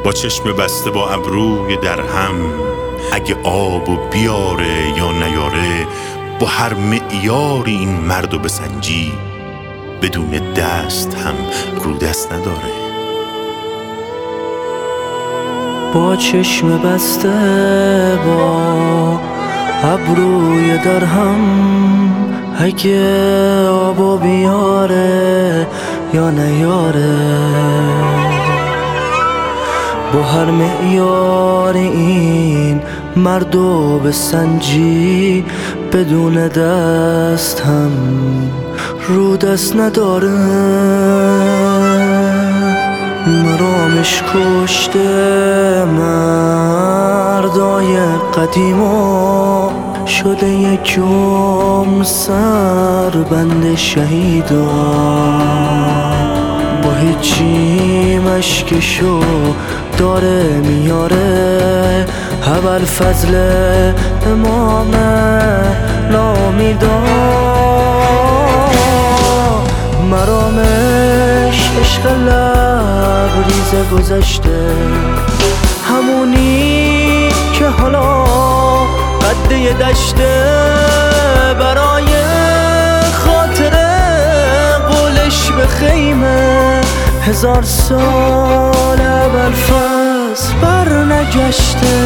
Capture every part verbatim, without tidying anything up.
با چشم بسته با ابروی درهم، اگه آب و بیاره یا نیاره، با هر معیاری این مردو بسنجی، بدون دست هم رو دست نداره. با چشم بسته با ابروی درهم، اگه آب بیاره یا نیاره، با هر معیار این مردو بسنجی، بدون دست هم رو دست نداره. مرامش کشته مردای قدیما، شده یکم سر بند شهیدا، با هیچی مشکشو داره میاره، ابوالفضل امام لامیدا. مرامش عشق لبریز گذشته، همونی که حالا قده دشته، برای خاطر قولش به خیمه، هزار سال ابوالفضل بر نگشته.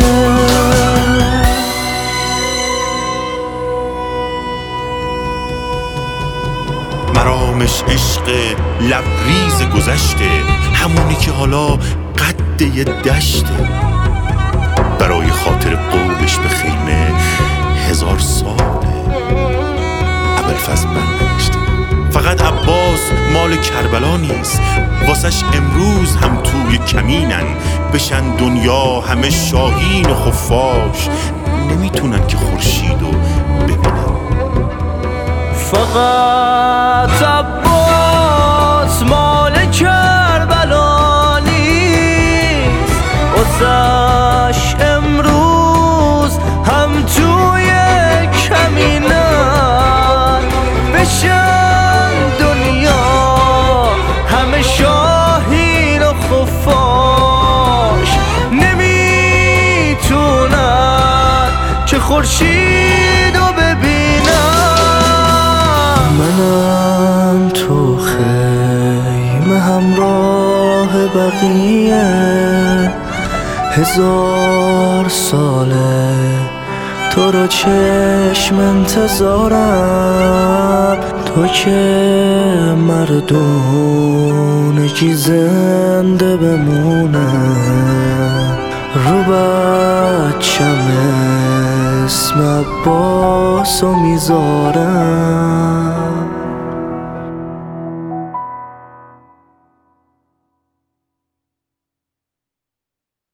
مرامش عشق لبریز گذشته، همونی که حالا قده دشته، برای خاطر قولش به خیمه، هزار ساله ابوالفضل برنگشته. فقط عباس مال کربلا نیست، واسش امروز هم توی کمینن، بشن دنیا همه شاهین و خفاش، نمیتونن که خورشیدو ببینن. فقط عباس مال کربلا نیست، واسش امروز هم توی کمینن، بشن دنیا همه شاهین و خفاش، نمیتونن که خورشیدو ببینن. منم تو خیمه همراه بقیه، هزار ساله تو رو چشم انتظارم، تو که مردونگی زنده بمونه، رو بچم اسم عباسو میذارم.